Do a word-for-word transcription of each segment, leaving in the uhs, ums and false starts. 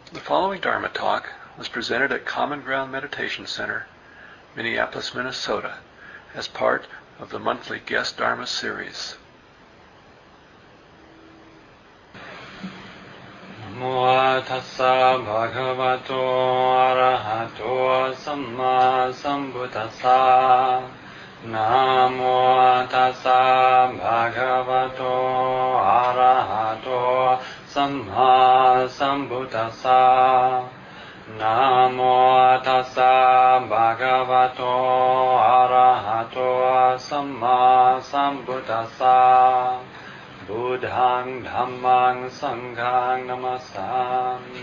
The following Dharma talk was presented at Common Ground Meditation Center, Minneapolis, Minnesota, as part of the monthly Guest Dharma series. Namo tassa bhagavato arahato samma sambuddhassa. Namo tassa bhagavato arahato samma sambuddhassa. Namo tassa bhagavato arahato samma sambuddhassa. Buddhang Dhammang Sanghang Namasami.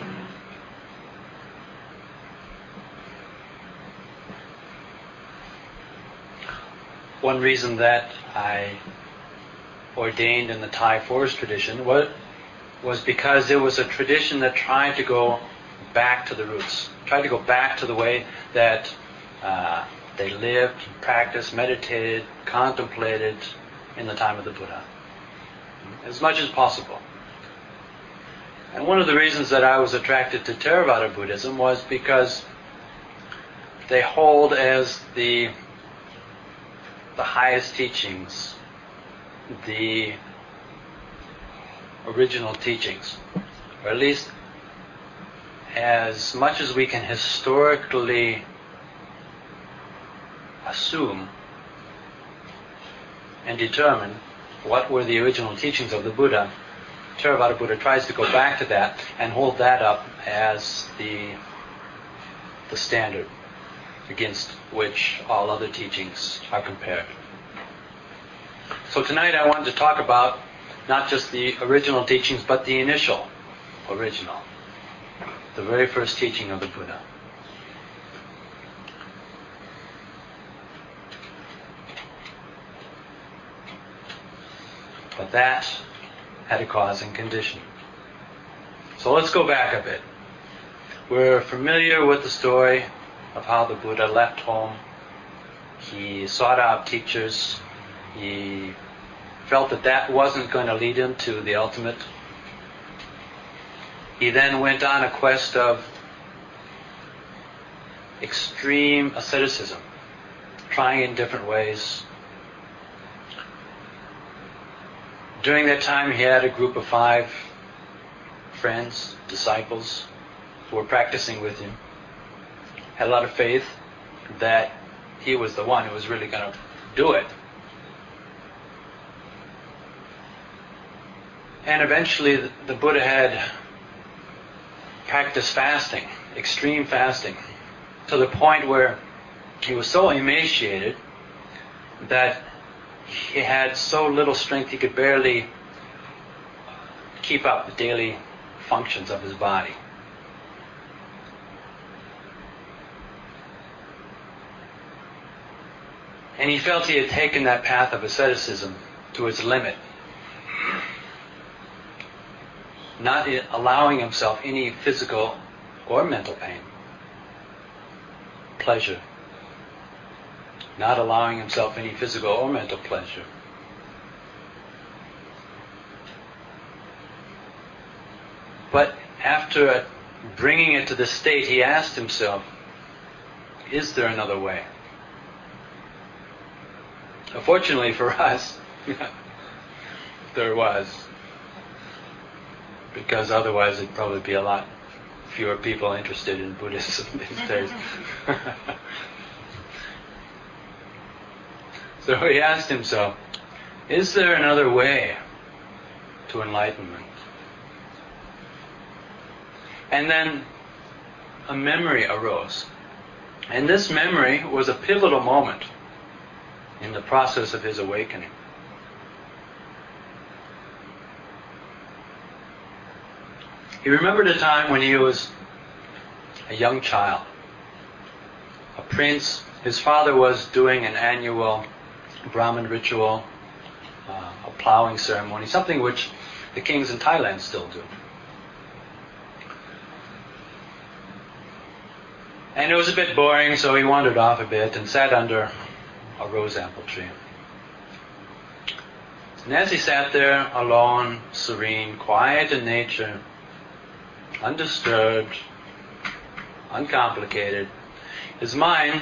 One reason that I ordained in the Thai forest tradition was, was because it was a tradition that tried to go back to the roots, tried to go back to the way that uh, they lived, practiced, meditated, contemplated in the time of the Buddha, as much as possible. And one of the reasons that I was attracted to Theravada Buddhism was because they hold as the the highest teachings, the original teachings, or at least as much as we can historically assume and determine what were the original teachings of the Buddha. Theravada Buddha tries to go back to that and hold that up as the the standard against which all other teachings are compared. So tonight I wanted to talk about not just the original teachings, but the initial original, the very first teaching of the Buddha. But that had a cause and condition. So let's go back a bit. We're familiar with the story of how the Buddha left home. He sought out teachers. He felt that that wasn't going to lead him to the ultimate. He then went on a quest of extreme asceticism, trying in different ways. During that time, he had a group of five friends, disciples, who were practicing with him. Had a lot of faith that he was the one who was really going to do it. And eventually, the, the Buddha had practiced fasting, extreme fasting, to the point where he was so emaciated that he had so little strength he could barely keep up the daily functions of his body. And he felt he had taken that path of asceticism to its limit, not allowing himself any physical or mental pain, pleasure. Not allowing himself any physical or mental pleasure. But after bringing it to this state, he asked himself, is there another way? Fortunately for us, there was. Because otherwise there'd probably be a lot fewer people interested in Buddhism these days. So he asked himself, is there another way to enlightenment? And then a memory arose. And this memory was a pivotal moment in the process of his awakening. He remembered a time when he was a young child, a prince. His father was doing an annual Brahmin ritual, uh, a plowing ceremony, something which the kings in Thailand still do. And it was a bit boring, so he wandered off a bit and sat under a rose apple tree. And as he sat there alone, serene, quiet in nature, undisturbed, uncomplicated. His mind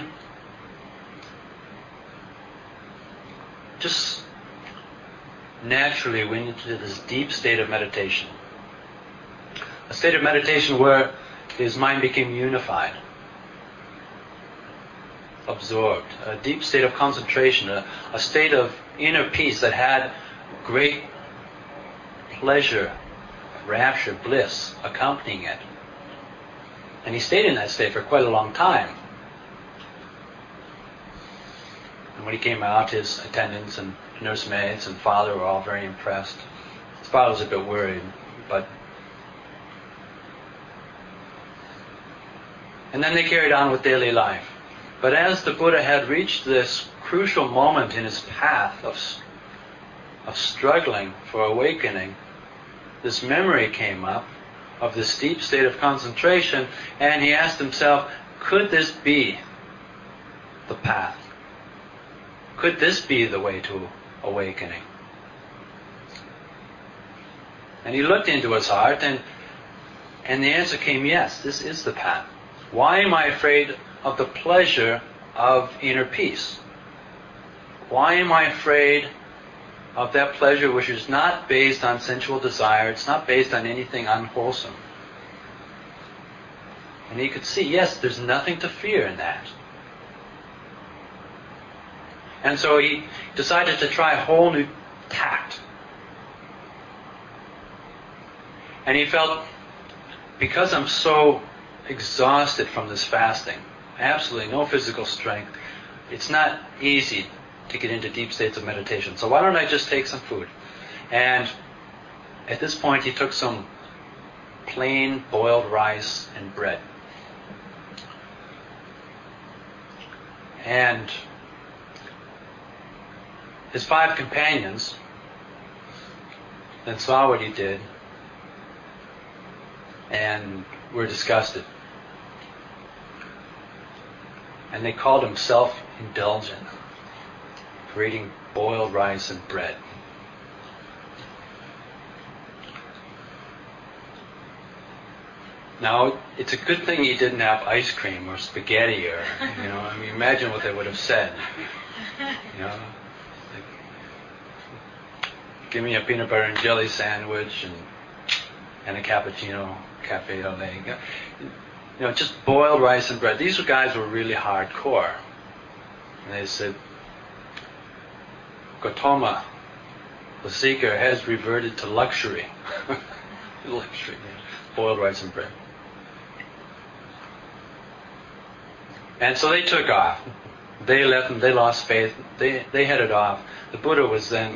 just naturally went into this deep state of meditation. A state of meditation where his mind became unified, absorbed, a deep state of concentration, a, a state of inner peace that had great pleasure, rapture, bliss accompanying it. And he stayed in that state for quite a long time. And when he came out, his attendants and nursemaids and father were all very impressed. His father was a bit worried, but... And then they carried on with daily life. But as the Buddha had reached this crucial moment in his path of, of struggling for awakening, this memory came up of this deep state of concentration, and he asked himself, could this be the path? Could this be the way to awakening? And he looked into his heart, and, and the answer came, yes, this is the path. Why am I afraid of the pleasure of inner peace? Why am I afraid of that pleasure which is not based on sensual desire, it's not based on anything unwholesome? And he could see, yes, there's nothing to fear in that. And so he decided to try a whole new tact. And he felt, because I'm so exhausted from this fasting, absolutely no physical strength, it's not easy to get into deep states of meditation. So why don't I just take some food? And at this point he took some plain boiled rice and bread. And his five companions then saw what he did and were disgusted. And they called him self-indulgent for eating boiled rice and bread. Now, it's a good thing he didn't have ice cream or spaghetti or, you know, I mean, imagine what they would have said. You know, like, give me a peanut butter and jelly sandwich and and a cappuccino, cafe au lait. You know, just boiled rice and bread. These guys were really hardcore. And they said, Gautama, the seeker, has reverted to luxury. Luxury, yeah. Boiled rice and bread. And so they took off. They left and they lost faith. They, they headed off. The Buddha was then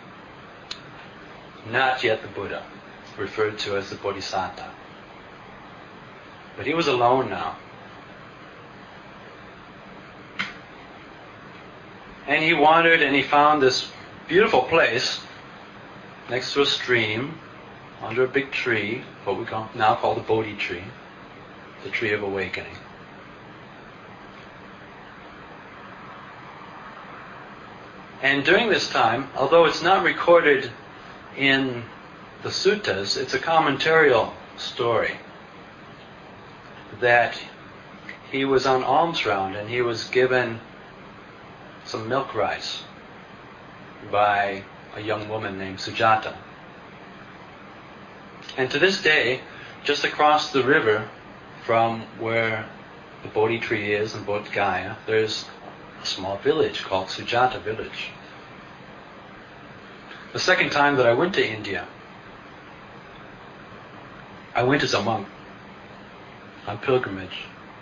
not yet the Buddha, referred to as the Bodhisattva. But he was alone now. And he wandered and he found this beautiful place next to a stream, under a big tree, what we call, now call the Bodhi tree, the tree of awakening. And during this time, although it's not recorded in the suttas, it's a commentarial story, that he was on alms round and he was given some milk rice by a young woman named Sujata. And to this day, just across the river from where the Bodhi tree is in Bodh Gaya, there's a small village called Sujata village. The second time that I went to India, I went as a monk on pilgrimage.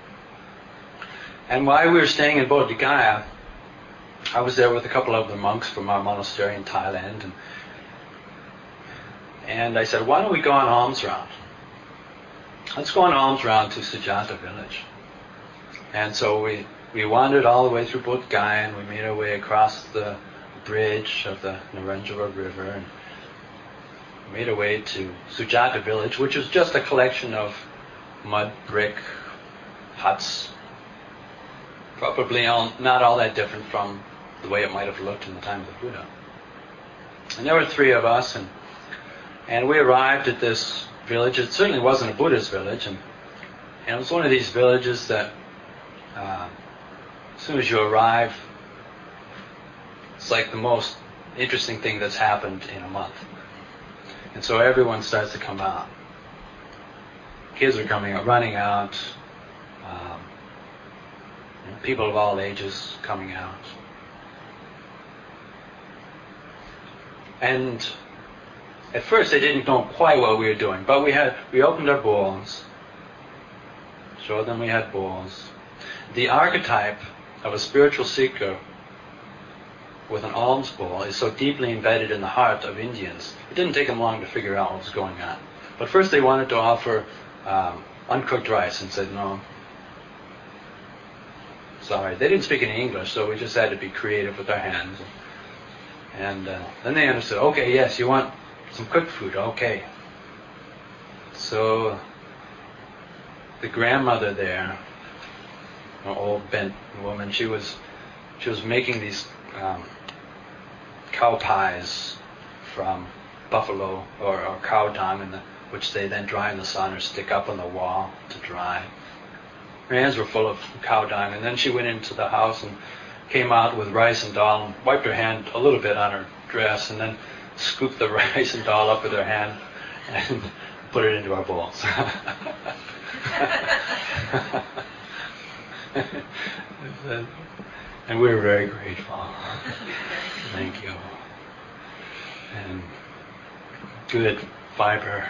And while we were staying in Bodh Gaya, I was there with a couple of the monks from our monastery in Thailand, and, and I said, why don't we go on alms round? Let's go on alms round to Sujata village. And so we, we wandered all the way through Bodh Gaya, and we made our way across the bridge of the Narenjara River, and made our way to Sujata village, which was just a collection of mud brick huts, probably all, not all that different from the way it might have looked in the time of the Buddha. And there were three of us, and and we arrived at this village. It certainly wasn't a Buddhist village, and, and it was one of these villages that uh, as soon as you arrive, it's like the most interesting thing that's happened in a month. And so everyone starts to come out. Kids are coming out, running out. Um, you know, people of all ages coming out. And at first they didn't know quite what we were doing, but we had we opened our bowls, showed them we had bowls. The archetype of a spiritual seeker with an alms bowl is so deeply embedded in the heart of Indians. It didn't take them long to figure out what was going on. But first they wanted to offer um, uncooked rice and said no. Sorry, they didn't speak any English, so we just had to be creative with our hands. And uh, then they understood, okay, yes, you want some cooked food, okay. So the grandmother there, an old bent woman, she was she was making these um, cow pies from buffalo or, or cow dung, and the, which they then dry in the sun or stick up on the wall to dry. Her hands were full of cow dung, and then she went into the house and came out with rice and dal and wiped her hand a little bit on her dress, and then scooped the rice and dal up with her hand and put it into our bowls. And we were very grateful. Thank you. And good fiber.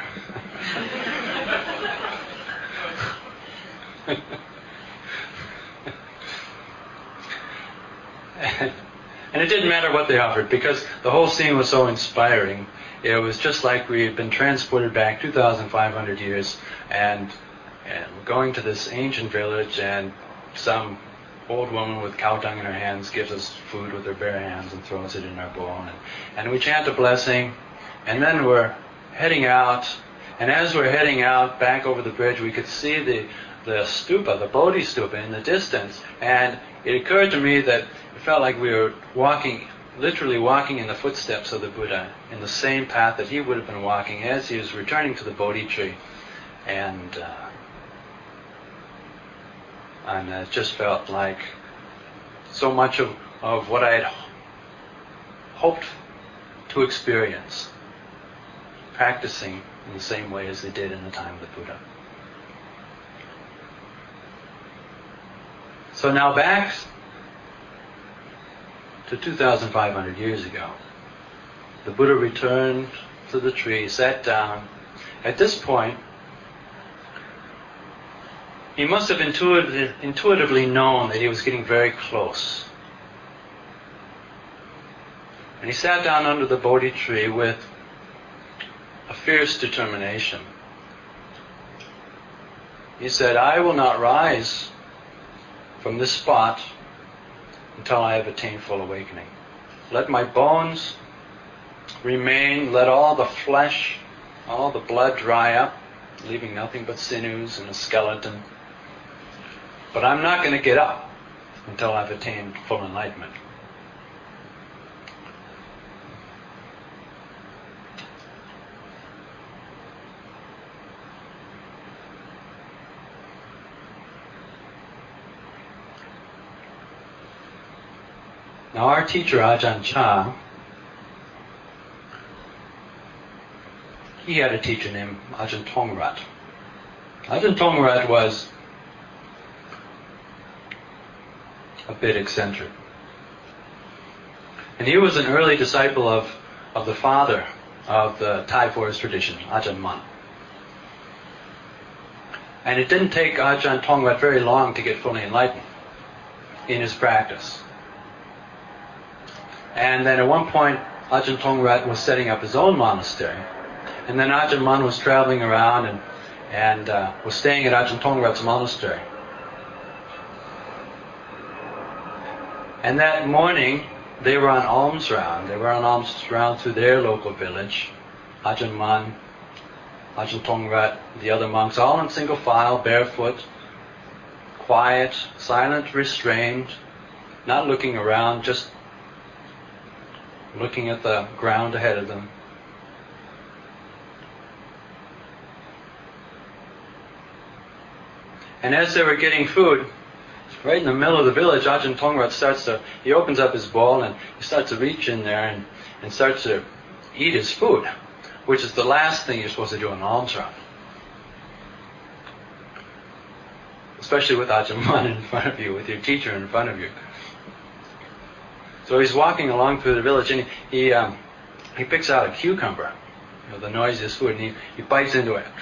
And it didn't matter what they offered, because the whole scene was so inspiring. It was just like we had been transported back two thousand five hundred years, and and we're going to this ancient village, and some old woman with cow dung in her hands gives us food with her bare hands and throws it in our bowl, and, and we chant a blessing, and then we're heading out, and as we're heading out back over the bridge, we could see the the stupa, the Bodhi stupa in the distance, and it occurred to me that it felt like we were walking, literally walking in the footsteps of the Buddha, in the same path that he would have been walking as he was returning to the Bodhi tree. And uh, and it just felt like so much of, of what I had hoped to experience, practicing in the same way as they did in the time of the Buddha. So now back to two thousand five hundred years ago. The Buddha returned to the tree, sat down. At this point, he must have intuitively, intuitively known that he was getting very close. And he sat down under the Bodhi tree with a fierce determination. He said, I will not rise from this spot until I have attained full awakening. Let my bones remain, let all the flesh, all the blood dry up, leaving nothing but sinews and a skeleton. But I'm not going to get up until I've attained full enlightenment. Now our teacher Ajahn Chah, he had a teacher named Ajahn Tongrat. Ajahn Tongrat was a bit eccentric. And he was an early disciple of, of the father of the Thai forest tradition, Ajahn Mun. And it didn't take Ajahn Tongrat very long to get fully enlightened in his practice. And then at one point, Ajahn Tongrat was setting up his own monastery. And then Ajahn Mun was traveling around and, and uh, was staying at Ajahn Tongrat's monastery. And that morning, they were on alms round. They were on alms round through their local village. Ajahn Mun, Ajahn Tongrat, the other monks, all in single file, barefoot, quiet, silent, restrained, not looking around, just looking at the ground ahead of them. And as they were getting food, right in the middle of the village, Ajahn Tongrat starts to, he opens up his bowl and he starts to reach in there and, and starts to eat his food, which is the last thing you're supposed to do in an alms round. Especially with Ajahn Mun in front of you, with your teacher in front of you. So he's walking along through the village and he he, um, he picks out a cucumber, you know, the noisiest food, and he, he bites into it.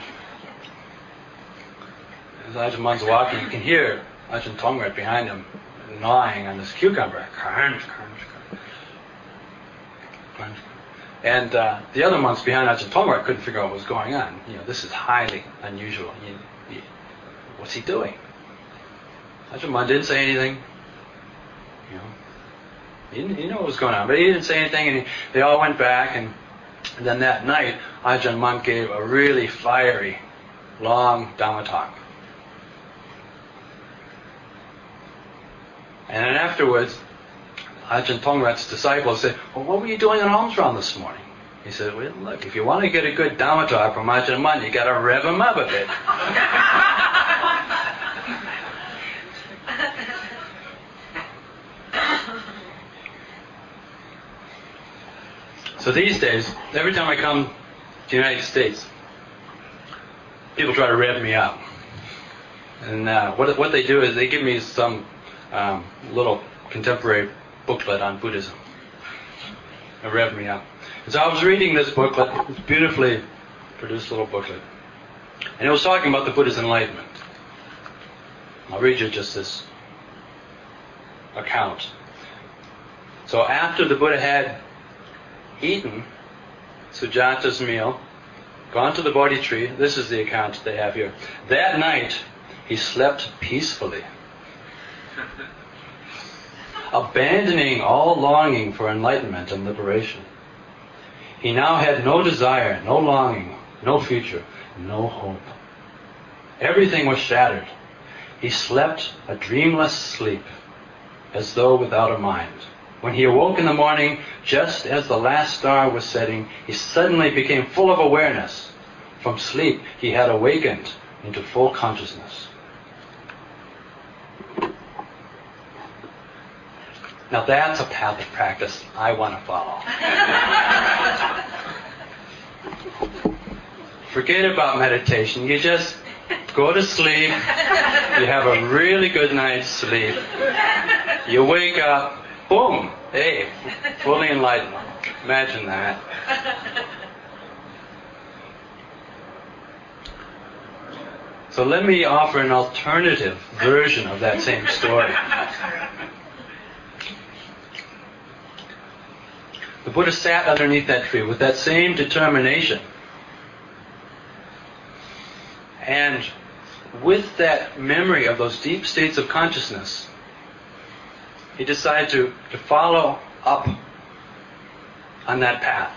As Ajahn Mun's walking, you can hear Ajahn Tongrat behind him gnawing on this cucumber. And uh, the other monks behind Ajahn Tongrat couldn't figure out what was going on. You know, this is highly unusual. You, you, what's he doing? Ajahn Mun didn't say anything. You know, he didn't, he didn't know what was going on, but he didn't say anything, and he, they all went back. And, and then that night, Ajahn Mun gave a really fiery, long Dhamma talk. And then afterwards, Ajahn Tongrat's disciples said, well, what were you doing in alms round this morning? He said, well, look, if you want to get a good Dhamma talk from Ajahn Mun, you got to rev him up a bit. So these days, every time I come to the United States, people try to rev me up. And uh, what what they do is they give me some um, little contemporary booklet on Buddhism. They rev me up. And so I was reading this booklet, this beautifully produced little booklet, and it was talking about the Buddha's enlightenment. I'll read you just this account. So after the Buddha had eaten Sujata's meal, gone to the Bodhi tree, this is the account they have here. That night, he slept peacefully, abandoning all longing for enlightenment and liberation. He now had no desire, no longing, no future, no hope. Everything was shattered. He slept a dreamless sleep, as though without a mind. When he awoke in the morning, just as the last star was setting, he suddenly became full of awareness. From sleep, he had awakened into full consciousness. Now that's a path of practice I want to follow. Forget about meditation. You just go to sleep. You have a really good night's sleep. You wake up. Boom! Hey, fully enlightened. Imagine that. So let me offer an alternative version of that same story. The Buddha sat underneath that tree with that same determination. And with that memory of those deep states of consciousness, he decided to, to follow up on that path.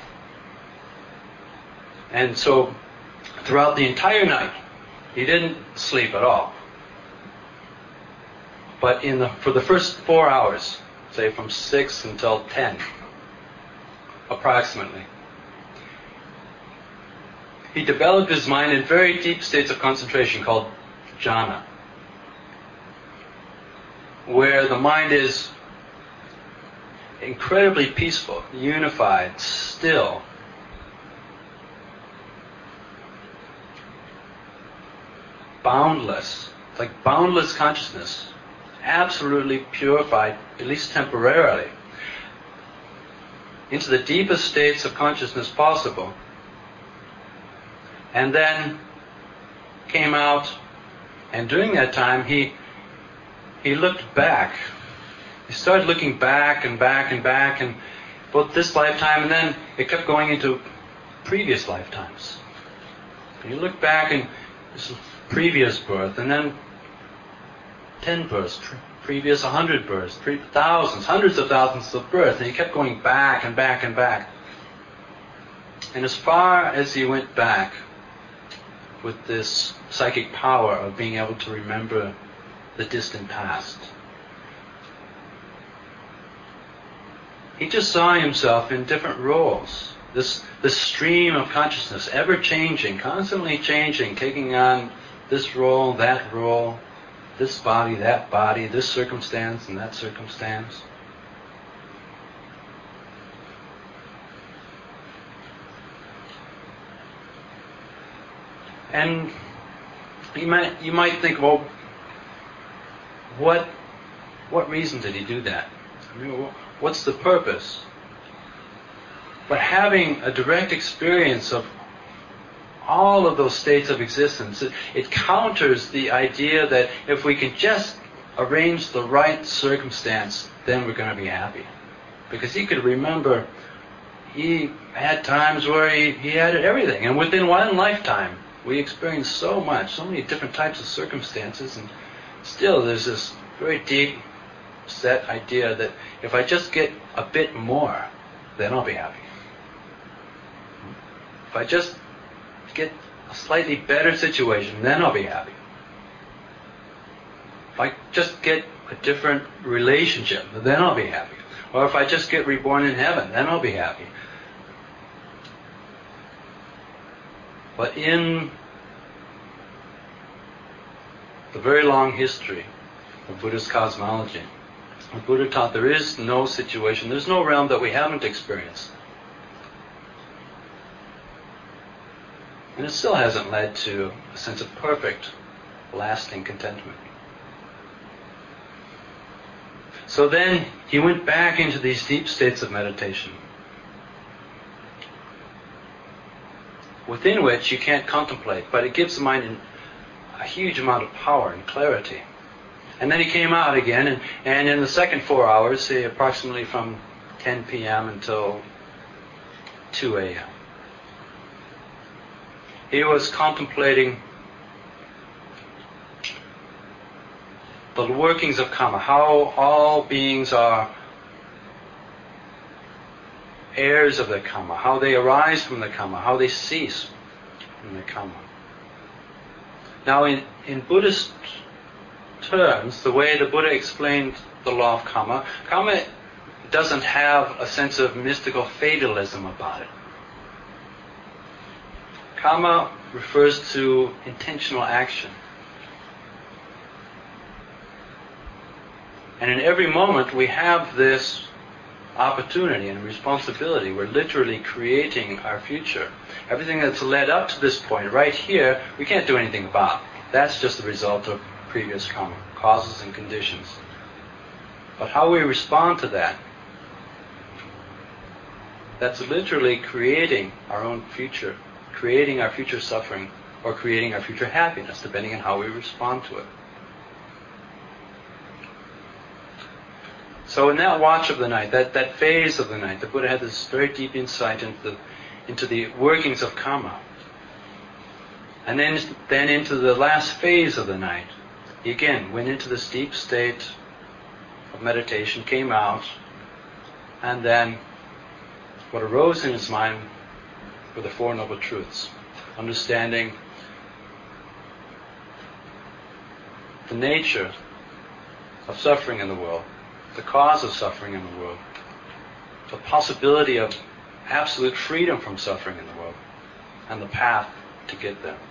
And so, throughout the entire night, he didn't sleep at all. But in the, for the first four hours, say from six until ten, approximately, he developed his mind in very deep states of concentration called jhana, where the mind is incredibly peaceful, unified, still. Boundless, like boundless consciousness, absolutely purified, at least temporarily, into the deepest states of consciousness possible. And then came out, and during that time he he looked back. He started looking back and back and back, and both this lifetime, and then it kept going into previous lifetimes. And you look back and this previous birth, and then ten births, pre- previous a hundred births, pre- thousands, hundreds of thousands of births, and he kept going back and back and back. And as far as he went back with this psychic power of being able to remember the distant past, he just saw himself in different roles. This this stream of consciousness, ever changing, constantly changing, taking on this role, that role, this body, that body, this circumstance and that circumstance. And you might you might think, well, what what reason did he do that? I mean, what's the purpose? But having a direct experience of all of those states of existence, it, it counters the idea that if we can just arrange the right circumstance, then we're going to be happy. Because he could remember he had times where he, he had everything, and within one lifetime we experienced so much, so many different types of circumstances, and still there's this very deep set idea that if I just get a bit more, then I'll be happy. If I just get a slightly better situation, then I'll be happy. If I just get a different relationship, then I'll be happy. Or if I just get reborn in heaven, then I'll be happy. But in the very long history of Buddhist cosmology, the Buddha taught there is no situation, there's no realm that we haven't experienced. And it still hasn't led to a sense of perfect, lasting contentment. So then he went back into these deep states of meditation, within which you can't contemplate, but it gives the mind a huge amount of power and clarity. And then he came out again, and, and in the second four hours, say approximately from ten p.m. until two a.m., he was contemplating the workings of karma, how all beings are heirs of the karma, how they arise from the karma, how they cease from the karma. Now, in, in Buddhist terms, the way the Buddha explained the law of karma, karma doesn't have a sense of mystical fatalism about it. Karma refers to intentional action. And in every moment we have this opportunity and responsibility. We're literally creating our future. Everything that's led up to this point, right here, we can't do anything about. That's just the result of previous karma, causes and conditions. But how we respond to that, that's literally creating our own future, creating our future suffering, or creating our future happiness, depending on how we respond to it. So in that watch of the night, that, that phase of the night, the Buddha had this very deep insight into the, into the workings of karma. And then, then into the last phase of the night, he again went into this deep state of meditation, came out, and then what arose in his mind were the Four Noble Truths, understanding the nature of suffering in the world, the cause of suffering in the world, the possibility of absolute freedom from suffering in the world, and the path to get there.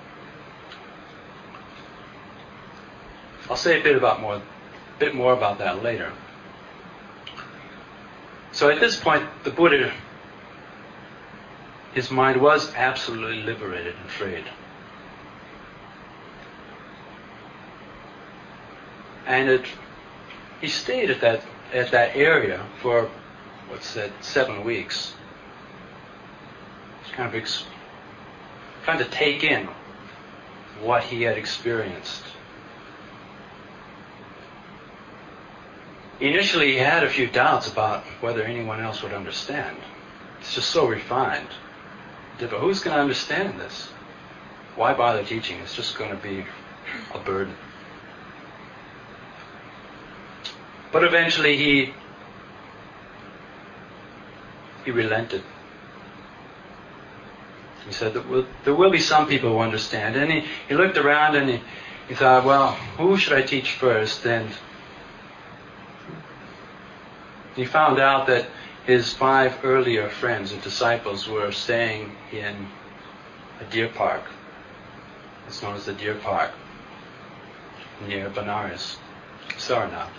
I'll say a bit about more, bit more about that later. So at this point, the Buddha, his mind was absolutely liberated and freed. And it, he stayed at that at that area for, what's that, seven weeks. Just kind of ex- trying to take in what he had experienced. Initially, he had a few doubts about whether anyone else would understand. It's just so refined. But who's going to understand this? Why bother teaching? It's just going to be a burden. But eventually he he relented. He said that will, there will be some people who understand. And he, he looked around and he, he thought, well, who should I teach first? And he found out that his five earlier friends and disciples were staying in a deer park. It's known as the deer park. near Benares, Sarnath.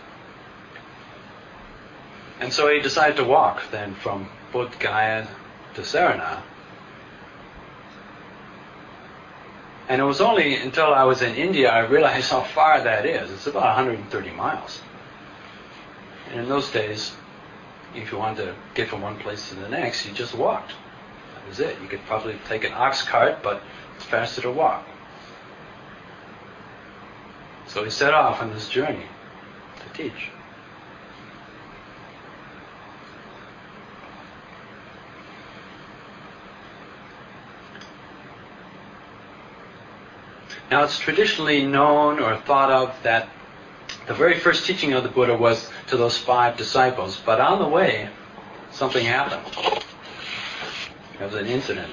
And so he decided to walk then from Bodh Gaya to Sarnath. And it was only until I was in India I realized how far that is. It's about one hundred thirty miles. And in those days, if you wanted to get from one place to the next, you just walked. That was it. You could probably take an ox cart, but it's faster to walk. So he set off on this journey to teach. Now it's traditionally known or thought of that the very first teaching of the Buddha was to those five disciples, but on the way, something happened. There was an incident.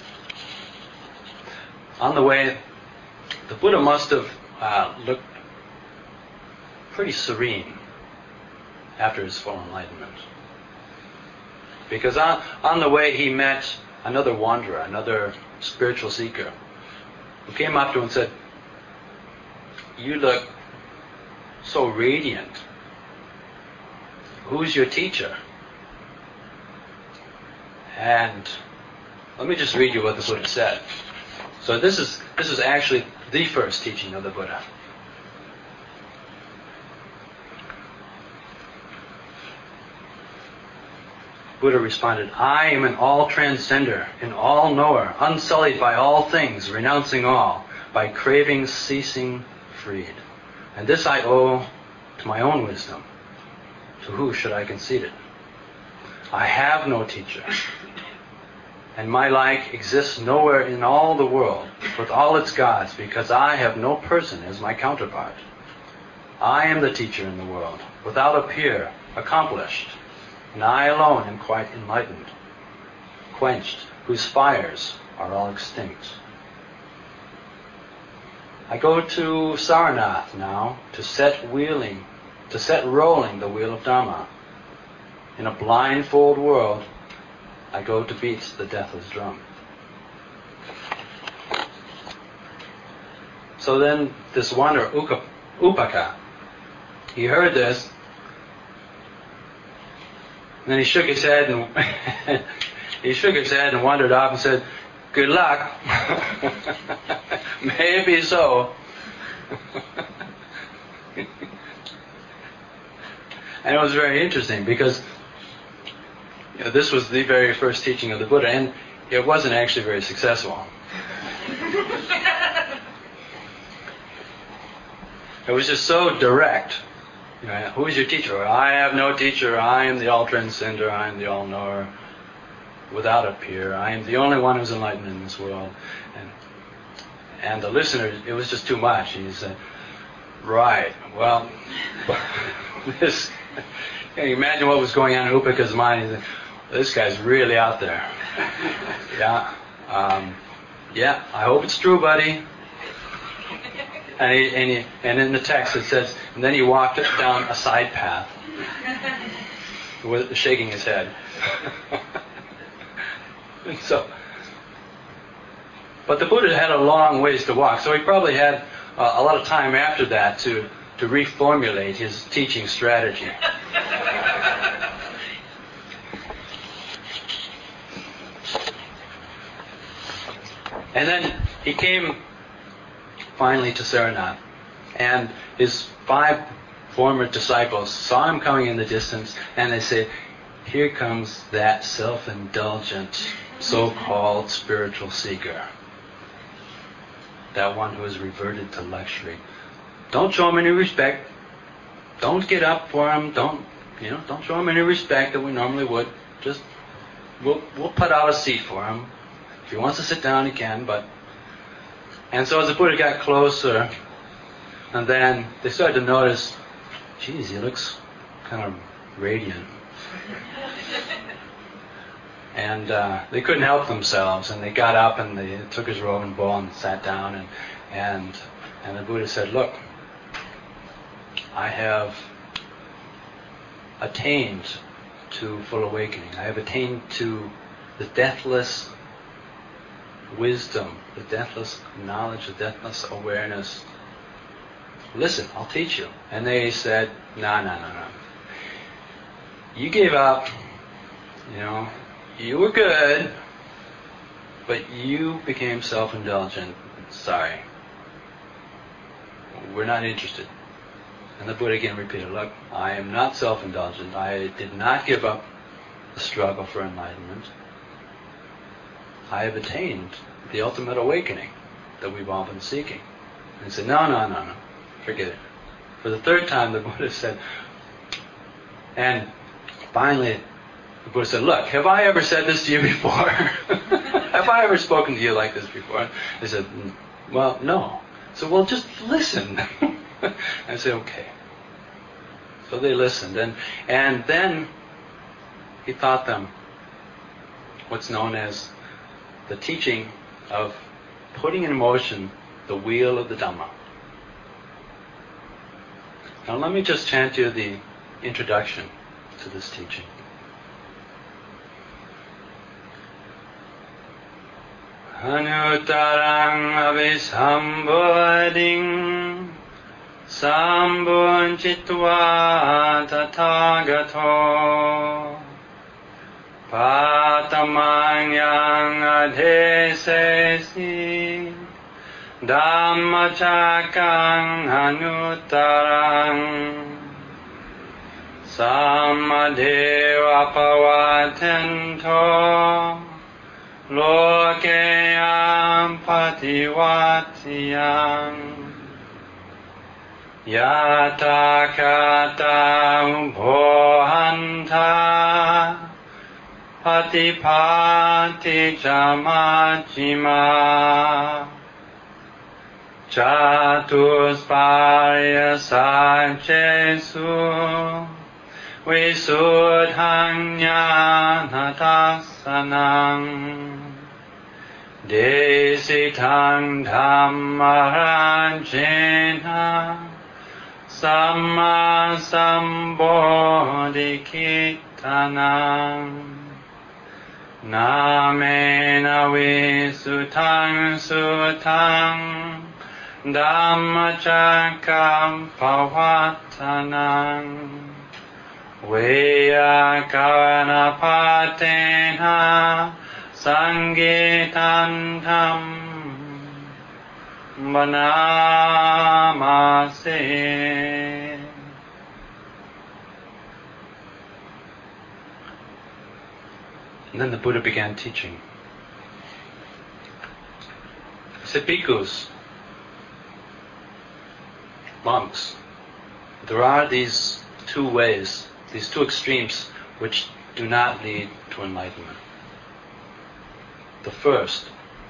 On the way, the Buddha must have uh, looked pretty serene after his full enlightenment. Because on, on the way he met another wanderer, another spiritual seeker, who came up to him and said, "You look so radiant. Who's your teacher?" And let me just read you what the Buddha said. So this is this is actually the first teaching of the Buddha. Buddha responded, "I am an all-transcender, an all-knower, unsullied by all things, renouncing all, by craving ceasing freed. And this I owe to my own wisdom. To who should I concede it? I have no teacher, and my like exists nowhere in all the world, with all its gods, because I have no person as my counterpart. I am the teacher in the world, without a peer, accomplished, and I alone am quite enlightened, quenched, whose fires are all extinct. I go to Sarnath now to set wheeling, to set rolling the wheel of Dhamma. In a blindfold world, I go to beat the deathless drum." So then this wanderer, Upaka, he heard this, and then he shook his head and he shook his head and wandered off and said, "Good luck." Maybe so. And it was very interesting because you know, this was the very first teaching of the Buddha, and it wasn't actually very successful. It was just so direct. You know, who is your teacher? I have no teacher. I am the all-transcender. I am the all-knower, without a peer. I am the only one who's enlightened in this world. And and the listener, it was just too much. He said, "Right, well, this." Can you imagine what was going on in Upaka's mind? He said, "This guy's really out there." Yeah, um, yeah. I hope it's true, buddy. And he, and, he, and in the text it says, and then he walked down a side path, with shaking his head. So, but the Buddha had a long ways to walk, so he probably had uh, a lot of time after that to to reformulate his teaching strategy. And then he came finally to Sarnath, and his five former disciples saw him coming in the distance, and they said, "Here comes that self-indulgent, so-called spiritual seeker. That one who has reverted to luxury. Don't show him any respect. Don't get up for him. Don't, you know, don't show him any respect that we normally would. Just, we'll, we'll put out a seat for him. If he wants to sit down, he can, but..." And so as the Buddha got closer, and then they started to notice, geez, he looks kind of radiant. And uh, they couldn't help themselves, and they got up and they took his robe and bowl and sat down, and and and the Buddha said, "Look, I have attained to full awakening. I have attained to the deathless wisdom, the deathless knowledge, the deathless awareness, listen, I'll teach you. And they said, no, no, no, no. You gave up, you know, you were good, but you became self-indulgent. Sorry. We're not interested. And the Buddha again repeated, look, I am not self-indulgent. I did not give up the struggle for enlightenment. I have attained the ultimate awakening that we've all been seeking. And he said, no, no, no, no. Forget it. For the third time, the Buddha said, and finally, the Buddha said, look, have I ever said this to you before? Have I ever spoken to you like this before? They said, well, no. So, well, just listen. I said, okay. So they listened. And, and then he taught them what's known as the teaching of putting in motion the wheel of the Dhamma. Now let me just chant you the introduction to this teaching. Anuttarang abhisambodhing sambunchitva tathagato patamanyang adhesesi dhammachakang anuttarang sammadeva pavatento lokeyam pativatiyam yata kata ubhohanta patipati jamajima chatusparya sachesu visuddhang jnanatasanang desitang dhammarajena samma sambodhikitanang namena visuddhang sutang dhammachakam pavatanang Vyakarana Sangitantam Manamase. And then the Buddha began teaching. He said, bhikkhus, monks, there are these two ways, these two extremes which do not lead to enlightenment. The first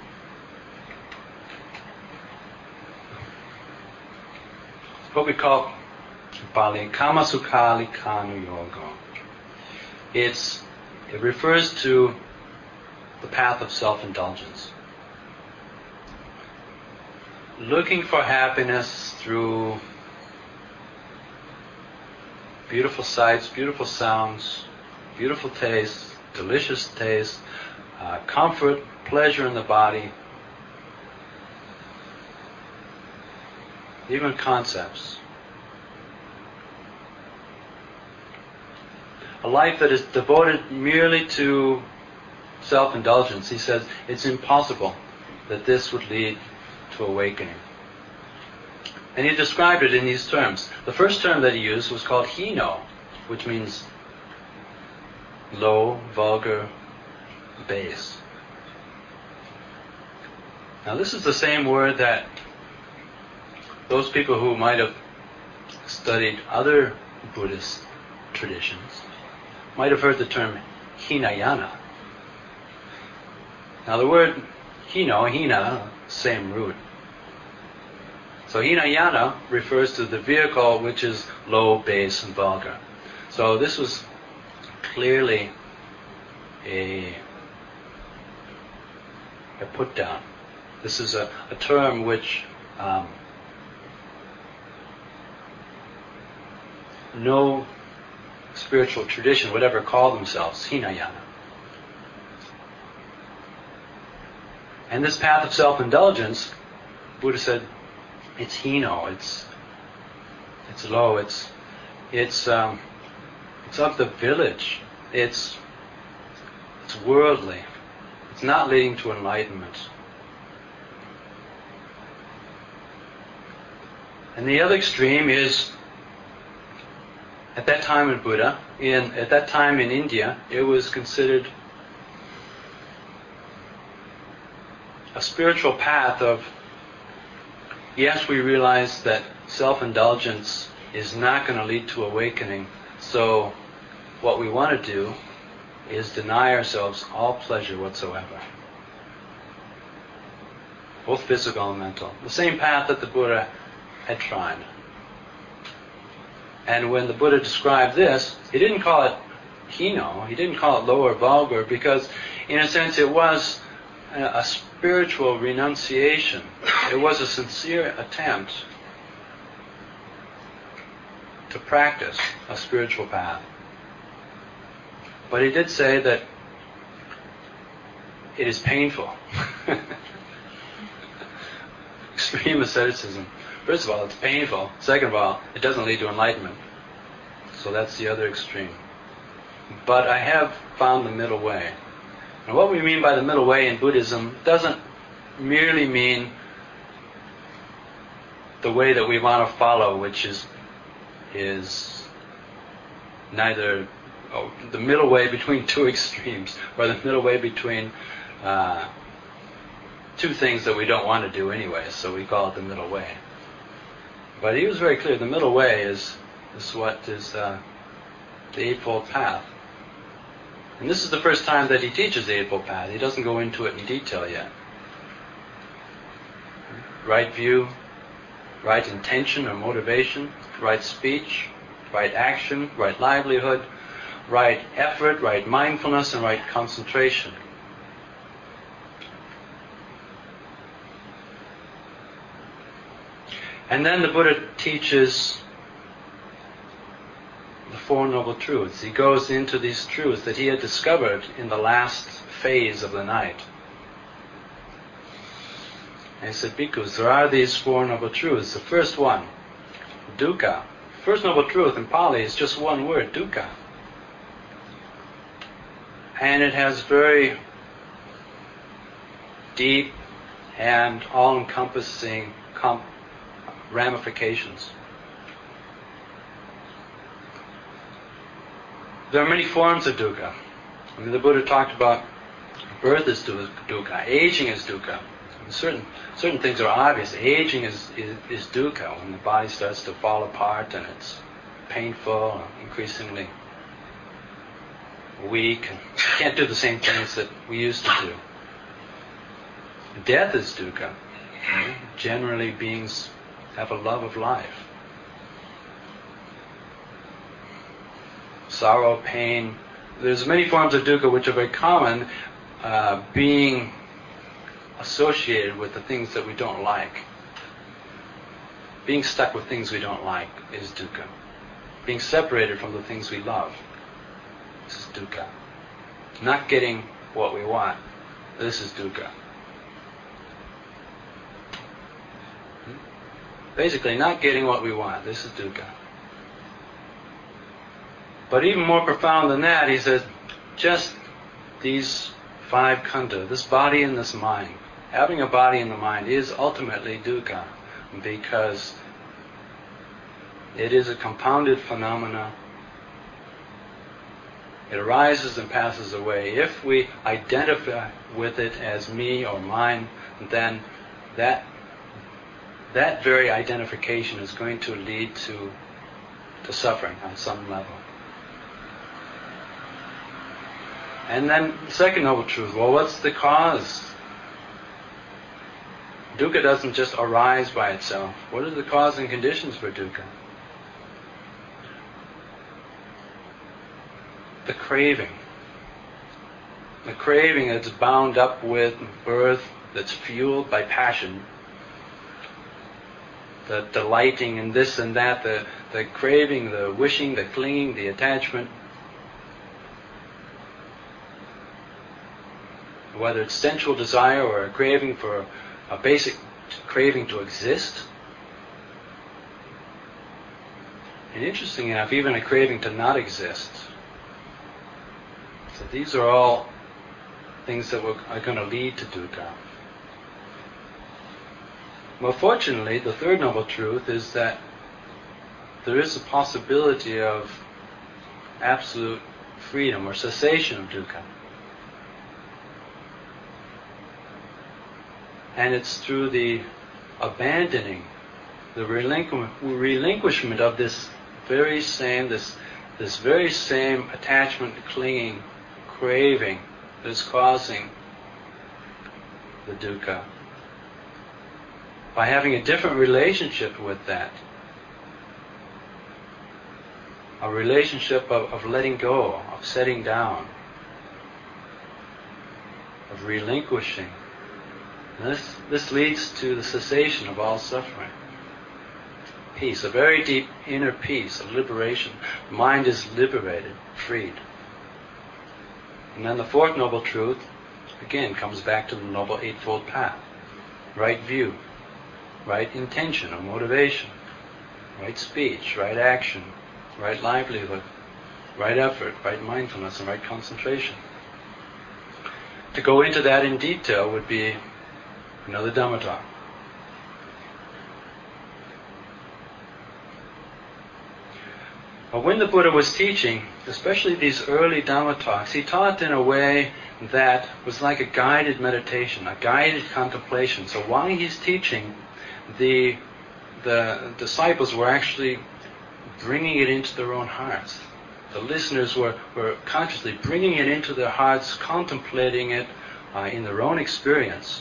is what we call Pali Kamasukali Kanu Yoga. It's it refers to the path of self-indulgence. Looking for happiness through beautiful sights, beautiful sounds, beautiful tastes, delicious tastes, uh, comfort, pleasure in the body, even concepts. A life that is devoted merely to self-indulgence, he says, it's impossible that this would lead to awakening. And he described it in these terms. The first term that he used was called hino, which means low, vulgar, base. Now this is the same word that those people who might have studied other Buddhist traditions might have heard the term Hinayana. Now the word hino, hina, same root. So Hinayana refers to the vehicle which is low, base, and vulgar. So this was clearly a, a put down. This is a, a term which um, no spiritual tradition would ever call themselves Hinayana. And this path of self-indulgence, Buddha said, it's hino, it's It's low. It's it's um, it's of the village. It's it's worldly. It's not leading to enlightenment. And the other extreme is, at that time in Buddha, in at that time in India, it was considered a spiritual path of, yes, we realize that self-indulgence is not going to lead to awakening, so what we want to do is deny ourselves all pleasure whatsoever, both physical and mental. The same path that the Buddha had tried. And when the Buddha described this, he didn't call it hino, he didn't call it low or vulgar, because in a sense it was a, a spiritual renunciation. It was a sincere attempt to practice a spiritual path. But he did say that it is painful. Extreme asceticism. First of all, it's painful. Second of all, it doesn't lead to enlightenment. So that's the other extreme. But I have found the middle way. And what we mean by the middle way in Buddhism doesn't merely mean the way that we want to follow, which is is neither oh, the middle way between two extremes, or the middle way between uh, two things that we don't want to do anyway, so we call it the middle way. But he was very clear, the middle way is, is what is uh, the Eightfold Path. And this is the first time that he teaches the Eightfold Path. He doesn't go into it in detail yet. Right view, right intention or motivation, right speech, right action, right livelihood, right effort, right mindfulness, and right concentration. And then the Buddha teaches the Four Noble Truths. He goes into these truths that he had discovered in the last phase of the night. And he said, Bhikkhus, there are these Four Noble Truths. The first one, dukkha. First Noble Truth in Pali is just one word, dukkha. And it has very deep and all-encompassing comp- ramifications. There are many forms of dukkha. I mean, the Buddha talked about birth is dukkha, aging is dukkha. And certain certain things are obvious. Aging is, is, is dukkha, when the body starts to fall apart and it's painful, increasingly weak, and can't do the same things that we used to do. Death is dukkha. Generally, beings have a love of life. Sorrow, pain. There's many forms of dukkha which are very common, uh, being associated with the things that we don't like. Being stuck with things we don't like is dukkha. Being separated from the things we love, this is dukkha. Not getting what we want, this is dukkha. Basically, not getting what we want, this is dukkha. But even more profound than that, he says, just these five khandha, this body and this mind, having a body and the mind is ultimately dukkha, because it is a compounded phenomena. It arises and passes away. If we identify with it as me or mine, then that that very identification is going to lead to, to suffering on some level. And then the second noble truth, well, what's the cause? Dukkha doesn't just arise by itself. What are the cause and conditions for dukkha? The craving. The craving that's bound up with birth, that's fueled by passion. The delighting in this and that, the, the craving, the wishing, the clinging, the attachment. Whether it's sensual desire or a craving for a basic craving to exist. and interesting enough, even a craving to not exist. So these are all things that are going to lead to dukkha. Well, fortunately, the third noble truth is that there is a possibility of absolute freedom or cessation of dukkha. And it's through the abandoning, the relinqu- relinquishment of this very same, this, this very same attachment, clinging, craving that is causing the dukkha. By having a different relationship with that, a relationship of, of letting go, of setting down, of relinquishing. And this, this leads to the cessation of all suffering. Peace, a very deep inner peace, a liberation. The mind is liberated, freed. And then the fourth noble truth, again, comes back to the Noble Eightfold Path. Right view, right intention or motivation, right speech, right action, right livelihood, right effort, right mindfulness, and right concentration. To go into that in detail would be another Dhamma talk. But when the Buddha was teaching, especially these early Dhamma talks, he taught in a way that was like a guided meditation, a guided contemplation. So while he's teaching, the the disciples were actually bringing it into their own hearts. The listeners were, were consciously bringing it into their hearts, contemplating it uh, in their own experience.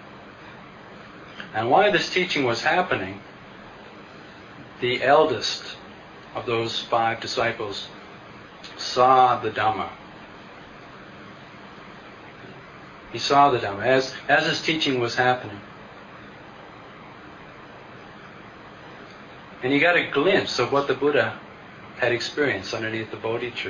And while this teaching was happening, the eldest of those five disciples saw the Dhamma. He saw the Dhamma as, as his teaching was happening. And he got a glimpse of what the Buddha had experienced underneath the Bodhi tree.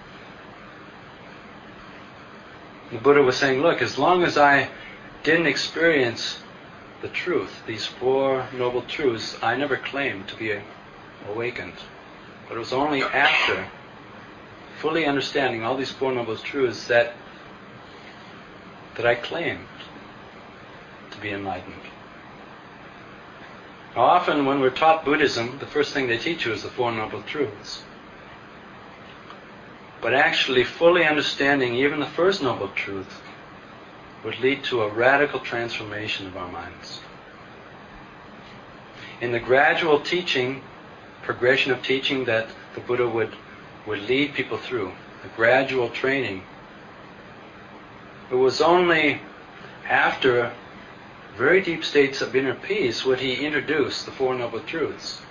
The Buddha was saying, look, as long as I didn't experience the truth, these four noble truths, I never claimed to be awakened. But it was only after fully understanding all these four noble truths that that I claimed to be enlightened. Now, often when we're taught Buddhism, the first thing they teach you is the Four Noble Truths. But actually fully understanding even the first Noble Truth would lead to a radical transformation of our minds. In the gradual teaching, progression of teaching that the Buddha would, would lead people through, the gradual training, it was only after very deep states of inner peace would he introduce the Four Noble Truths.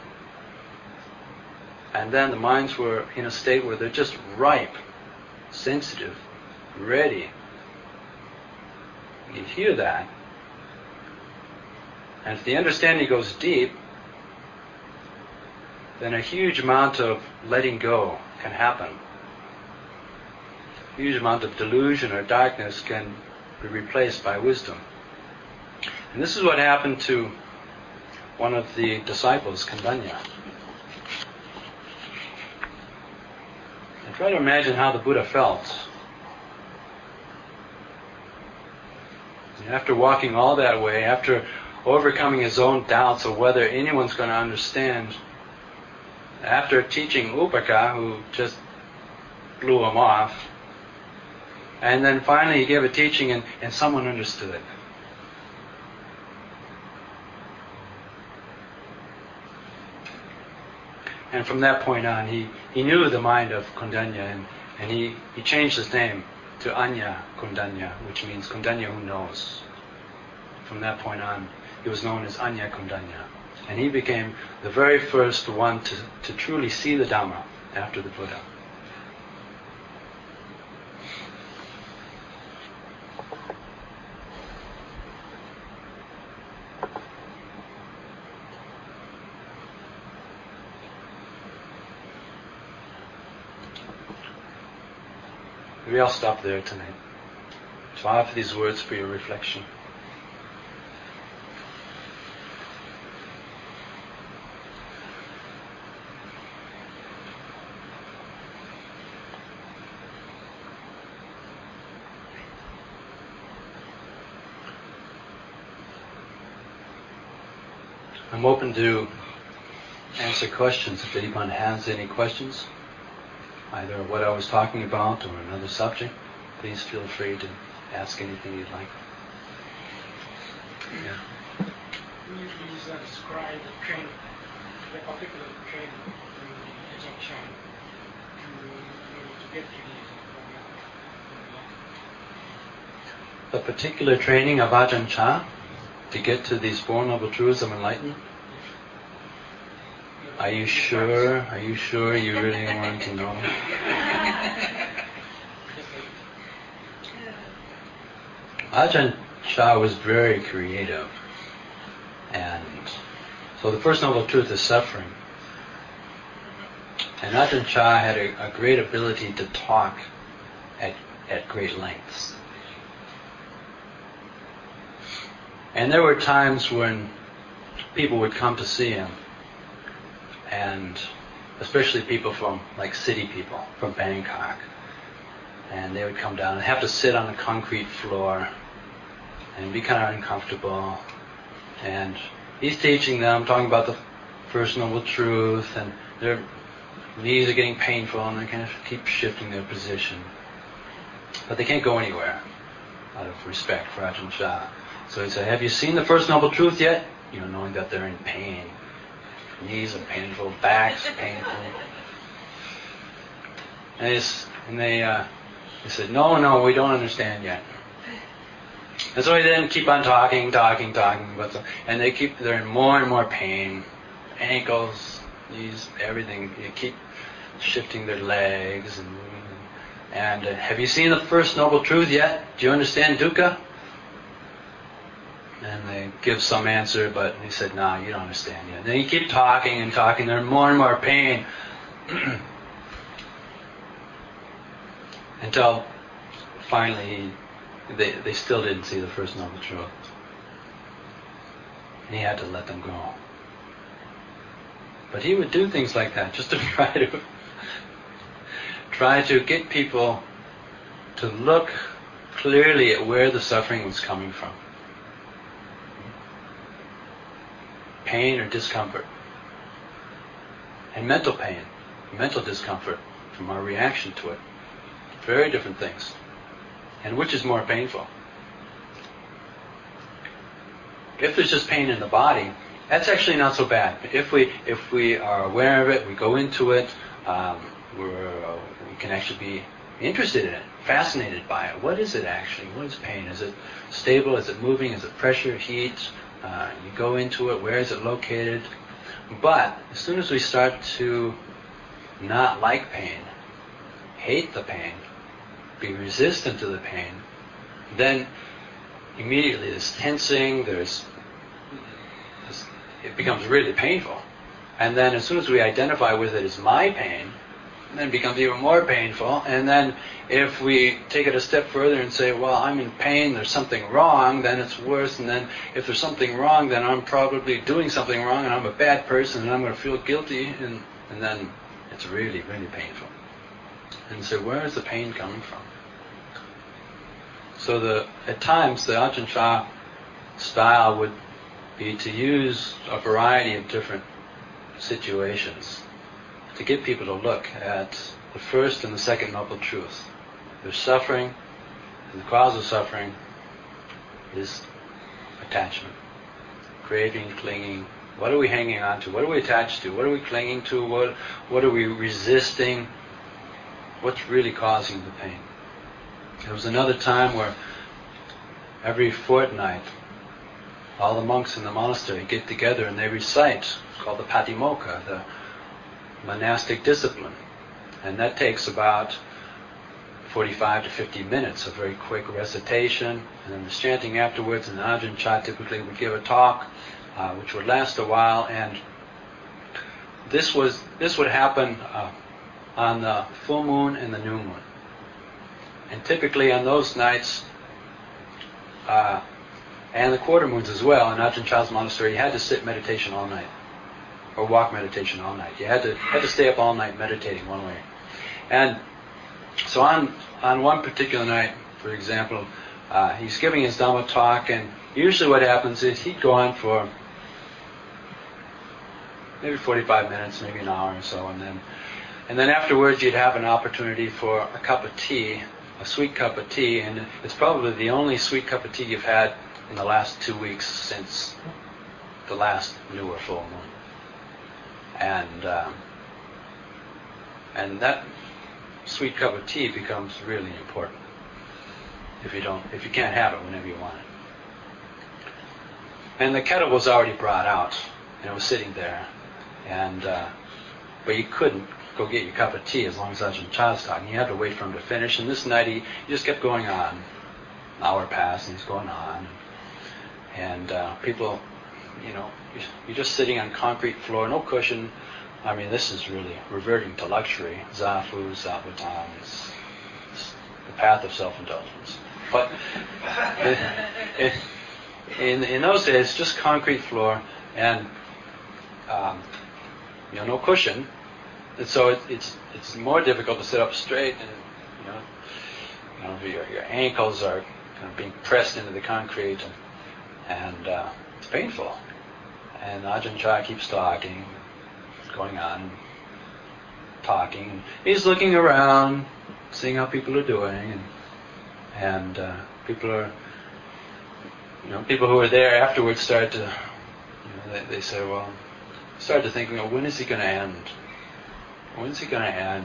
And then the minds were in a state where they're just ripe, sensitive, ready. You hear that. And if the understanding goes deep, then a huge amount of letting go can happen. A huge amount of delusion or darkness can be replaced by wisdom. And this is what happened to one of the disciples, Kondanya. And try to imagine how the Buddha felt. And after walking all that way, after overcoming his own doubts of whether anyone's going to understand, after teaching Upaka, who just blew him off, and then finally he gave a teaching and, and someone understood. And from that point on, he, he knew the mind of Kondanya, and, and he, he changed his name to Anya Kondanya, which means Kondanya who knows. From that point on, he was known as Anya Kondanya. And he became the very first one to, to truly see the Dhamma after the Buddha. Maybe I'll stop there tonight. So I offer these words for your reflection. I'm open to answer questions. If anyone has any questions, either what I was talking about or another subject, please feel free to ask anything you'd like. Yeah. Can you please uh, describe the training, the particular training in the Ajahn Chah to, to get to these The particular training of Ajahn Chah to get to these Four Noble Truths of Enlightenment? Are you sure? Are you sure you really want to know? Ajahn Chah was very creative. And so the first noble truth is suffering. And Ajahn Chah had a, a great ability to talk at, at great lengths. And there were times when people would come to see him, and especially people from, like city people, from Bangkok, and they would come down and have to sit on the concrete floor and be kind of uncomfortable. And he's teaching them, talking about the First Noble Truth, and their knees are getting painful, and they kind of keep shifting their position. But they can't go anywhere out of respect for Ajahn Chah. So he said, have you seen the First Noble Truth yet? You know, knowing that they're in pain. Knees are painful, backs are painful. And, it's, and they, uh, they said, no, no, we don't understand yet. And so he then keep on talking, talking, talking, but the, and they keep, they're in more and more pain. Ankles, knees, everything. You keep shifting their legs. And, and uh, have you seen the First Noble Truth yet? Do you understand dukkha? And they give some answer, but he said, no, you don't understand yet. And then you keep talking and talking, they're in more and more pain. Until finally they, they still didn't see the First Noble Truth. And he had to let them go. But he would do things like that just to try to try to get people to look clearly at where the suffering was coming from. Pain or discomfort. And mental pain, mental discomfort from our reaction to it. Very different things. And which is more painful? If there's just pain in the body, that's actually not so bad. If we if we are aware of it, we go into it, um, we're, uh, we can actually be interested in it, fascinated by it. What is it actually? What is pain? Is it stable? Is it moving? Is it pressure, heat? Uh, you go into it, where is it located? But as soon as we start to not like pain, hate the pain, be resistant to the pain, then immediately there's tensing, there's, there's it becomes really painful. And then as soon as we identify with it as my pain, then it becomes even more painful. And then if we take it a step further and say, well, I'm in pain, there's something wrong, then it's worse. And then if there's something wrong, then I'm probably doing something wrong and I'm a bad person and I'm going to feel guilty. And, and then it's really, really painful. And so where is the pain coming from? So the at times the Ajahn Chah style would be to use a variety of different situations to get people to look at the first and the second noble truth. There's suffering, and the cause of suffering is attachment, craving, clinging. What are we hanging on to? What are we attached to? What are we clinging to? What what are we resisting? What's really causing the pain? There was another time where every fortnight all the monks in the monastery get together and they recite, it's called the Patimokkha, the monastic discipline. And that takes about forty-five to fifty minutes of very quick recitation, and then there's chanting afterwards, and Ajahn Chah typically would give a talk, uh, which would last a while, and this was this would happen uh, on the full moon and the new moon. And typically on those nights, uh, and the quarter moons as well, in Ajahn Chah's monastery, you had to sit meditation all night, or walk meditation all night. You had to had to stay up all night meditating one way. And so on on one particular night, for example, uh, he's giving his Dhamma talk, and usually what happens is he'd go on for maybe forty-five minutes, maybe an hour or so, and then and then afterwards you'd have an opportunity for a cup of tea, a sweet cup of tea, and it's probably the only sweet cup of tea you've had in the last two weeks since the last new or full moon. And um, and that sweet cup of tea becomes really important if you don't, if you can't have it whenever you want it. And the kettle was already brought out, and it was sitting there, and uh, but you couldn't go get your cup of tea as long as Ajahn Chah was talking. You had to wait for him to finish. And this night he, he just kept going on. An hour passed, and he's going on, and uh, people, you know, you're just sitting on concrete floor, no cushion. I mean, this is really reverting to luxury. Zafu, Zabutam, it's, it's the path of self-indulgence. But it, it, in in those days, just concrete floor and um, you know, no cushion, and so it, it's it's more difficult to sit up straight, and you know, you know your your ankles are kind of being pressed into the concrete, and, and uh, it's painful. And Ajahn Chah keeps talking, going on, talking. He's looking around, seeing how people are doing, and and uh, people are, you know, people who were there afterwards started to, you know, they, they said, well, started to think, you know, when is he going to end? When's he going to end?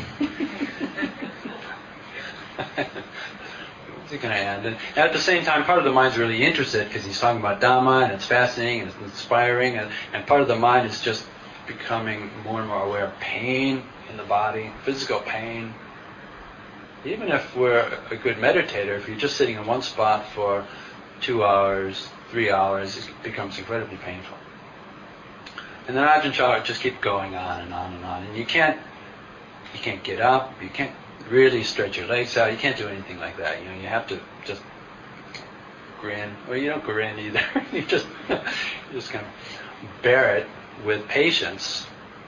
When's he going to end? And at the same time, part of the mind's really interested because he's talking about Dhamma, and it's fascinating, and it's inspiring, and, and part of the mind is just becoming more and more aware of pain in the body, physical pain. Even if we're a good meditator, if you're just sitting in one spot for two hours, three hours, it becomes incredibly painful. And then Ajahn Chah would just keep going on and on and on. And you can't you can't get up, you can't really stretch your legs out, you can't do anything like that. You know, you have to just grin. Well, you don't grin either. you just you just kind of bear it with patience.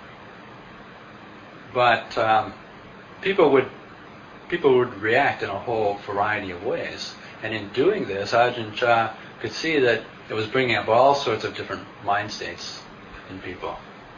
But um, people would people would react in a whole variety of ways. And in doing this, Ajahn Chah could see that it was bringing up all sorts of different mind states in people.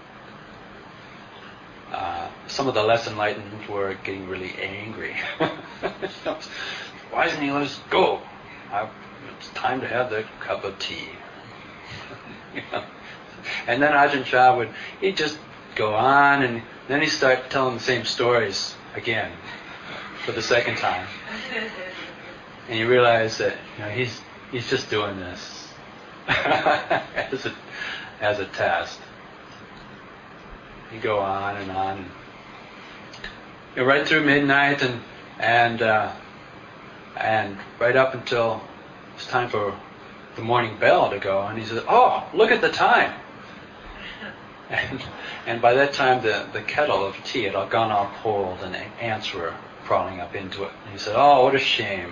Uh, some of the less enlightened were getting really angry. Why doesn't he let us go? I, it's time to have the cup of tea. you know? And then Ajahn Chah would, he'd just go on, and then he'd start telling the same stories again for the second time. And you realize that, you know, he's he's just doing this as a as a test. You go on and on, and you're right through midnight, and and uh, and right up until it's time for the morning bell to go, and he says, "Oh, look at the time!" And and by that time, the the kettle of tea had all gone all cold, and ants were crawling up into it. And he said, "Oh, what a shame!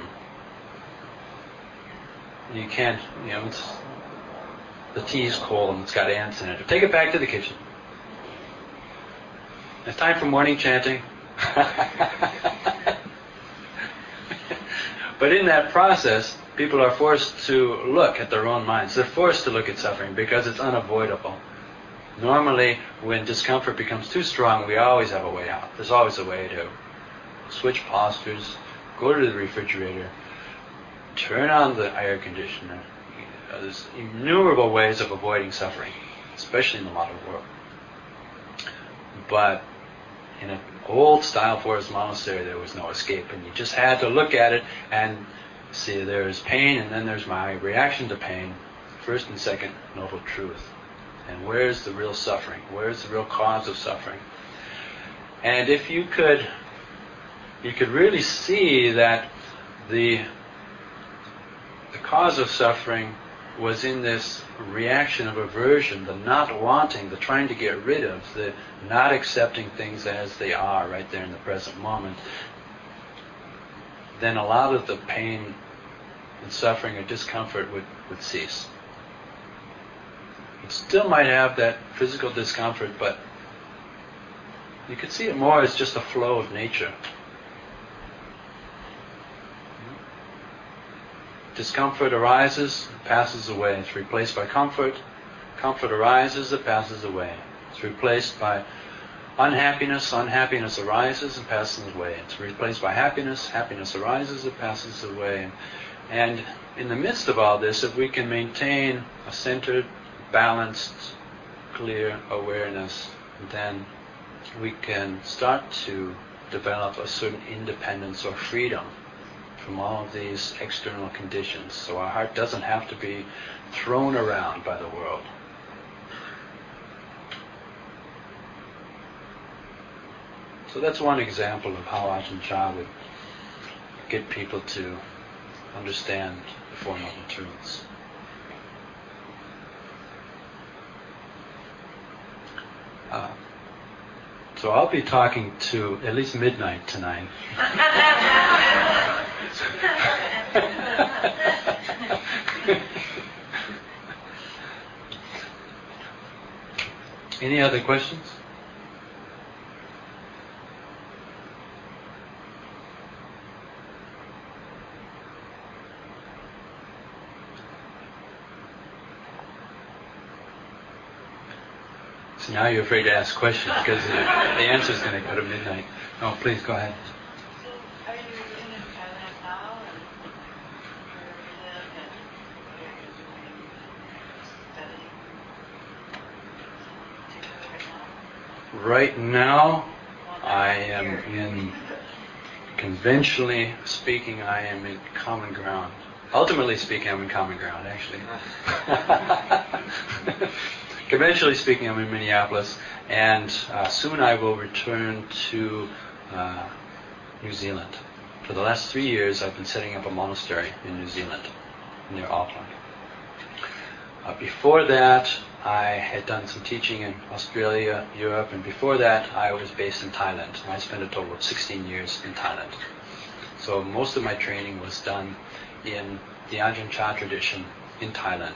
You can't, you know, it's, the tea's cold and it's got ants in it. Take it back to the kitchen. It's time for morning chanting." But in that process, people are forced to look at their own minds. They're forced to look at suffering because it's unavoidable. Normally, when discomfort becomes too strong, we always have a way out. There's always a way to switch postures, go to the refrigerator, turn on the air conditioner. You know, there's innumerable ways of avoiding suffering, especially in the modern world. But in an old-style forest monastery, there was no escape, and you just had to look at it and see there's pain, and then there's my reaction to pain, first and second noble truth. And where's the real suffering? Where's the real cause of suffering? And if you could, you could really see that the the cause of suffering was in this reaction of aversion, the not wanting, the trying to get rid of, the not accepting things as they are right there in the present moment, then a lot of the pain and suffering or discomfort would, would cease. It still might have that physical discomfort, but you could see it more as just a flow of nature. Discomfort arises, passes away. It's replaced by comfort. Comfort arises, it passes away. It's replaced by unhappiness. Unhappiness arises and passes away. It's replaced by happiness. Happiness arises and passes away. And in the midst of all this, if we can maintain a centered, balanced, clear awareness, then we can start to develop a certain independence or freedom from all of these external conditions. So our heart doesn't have to be thrown around by the world. So that's one example of how Ajahn Chah would get people to understand the Four Noble Truths. Uh, so I'll be talking to at least midnight tonight. Any other questions? So now you're afraid to ask questions because the, the answer is going to go to midnight. Oh, please go ahead. So, are you in Thailand now, and where you live, and what are you doing studying? Right now, I am in, conventionally speaking, I am in common ground. Ultimately speaking, I'm in common ground, actually. Conventionally speaking, I'm in Minneapolis, and uh, soon I will return to uh, New Zealand. For the last three years, I've been setting up a monastery in New Zealand, near Auckland. Uh, before that, I had done some teaching in Australia, Europe, and before that, I was based in Thailand. I spent a total of sixteen years in Thailand. So most of my training was done in the Ajahn Chah tradition in Thailand.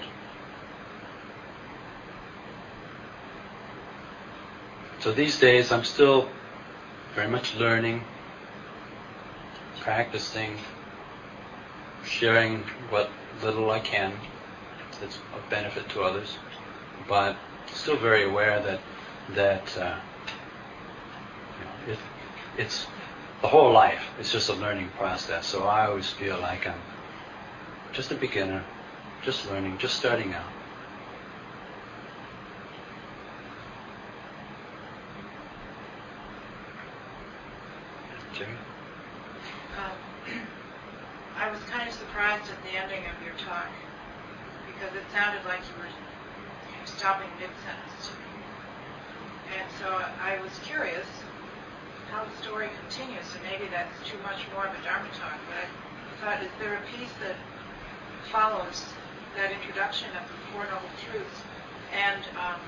So these days, I'm still very much learning, practicing, sharing what little I can that's of benefit to others, but still very aware that that uh, you know, it, it's the whole life. It's just a learning process. So I always feel like I'm just a beginner, just learning, just starting out. Jimmy? Um, I was kind of surprised at the ending of your talk because it sounded like you were stopping mid-sentence to me. And so I was curious how the story continues, and maybe that's too much more of a Dharma talk, but I thought, is there a piece that follows that introduction of the Four Noble Truths? And um,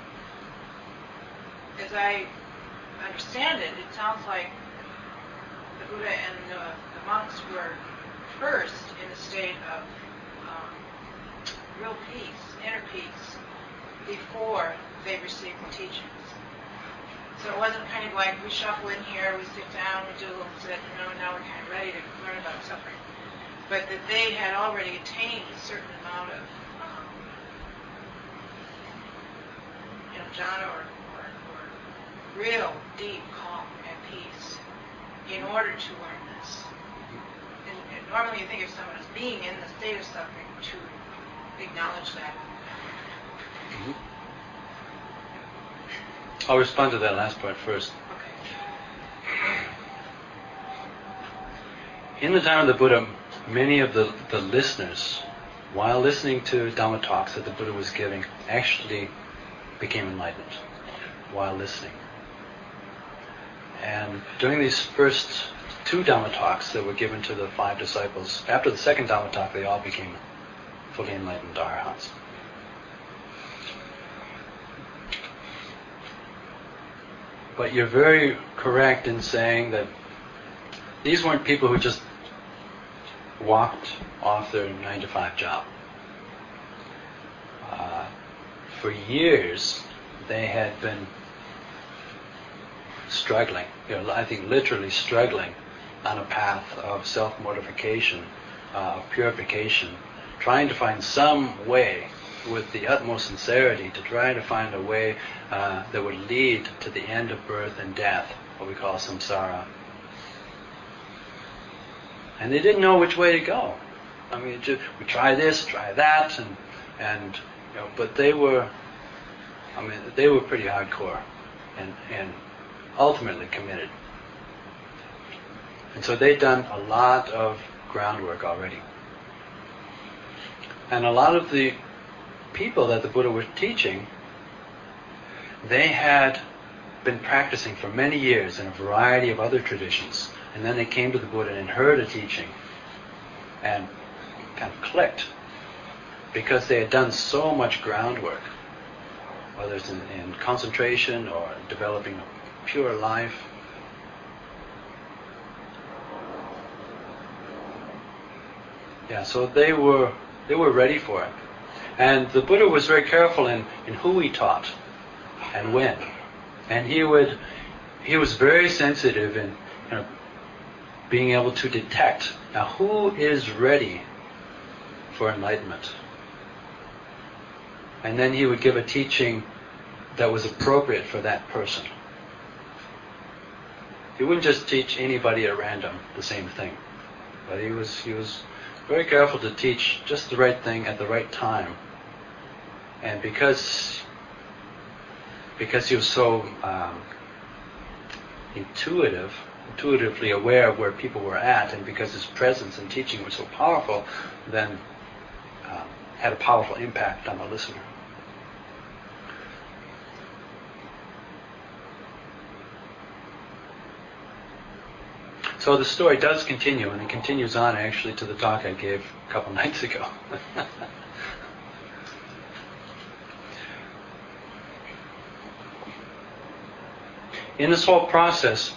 as I understand it, it sounds like the Buddha and the, the monks were first in a state of um, real peace, inner peace, before they received the teachings. So it wasn't kind of like we shuffle in here, we sit down, we do a little sit, you know, and now we're kind of ready to learn about suffering. But that they had already attained a certain amount of, um, you know, jhana or, or, or real deep calm and peace in order to learn this. And, and normally you think of someone as being in the state of suffering to acknowledge that. Mm-hmm. I'll respond to that last part first. Okay. In the time of the Buddha, many of the, the listeners, while listening to Dhamma talks that the Buddha was giving, actually became enlightened while listening. And during these first two Dhamma talks that were given to the five disciples, after the second Dhamma talk, they all became fully enlightened arahants. But you're very correct in saying that these weren't people who just walked off their nine to five job. Uh, for years, they had been struggling, you know, I think literally struggling on a path of self-mortification, uh, of purification, trying to find some way with the utmost sincerity to try to find a way uh, that would lead to the end of birth and death, what we call samsara. And they didn't know which way to go. I mean, just, we try this, try that, and and you know, but they were, I mean, they were pretty hardcore, and and ultimately committed. And so they'd done a lot of groundwork already. And a lot of the people that the Buddha was teaching, they had been practicing for many years in a variety of other traditions. And then they came to the Buddha and heard a teaching and kind of clicked, because they had done so much groundwork, whether it's in, in concentration or developing a pure life. Yeah, so they were they were ready for it. And the Buddha was very careful in, in who he taught and when. And he would he was very sensitive in, you know, being able to detect, now, who is ready for enlightenment. And then he would give a teaching that was appropriate for that person. He wouldn't just teach anybody at random the same thing, but he was he was very careful to teach just the right thing at the right time. And because because he was so um, intuitive, intuitively aware of where people were at, and because his presence and teaching was so powerful, then um, had a powerful impact on the listener. So the story does continue, and it continues on actually to the talk I gave a couple nights ago. In this whole process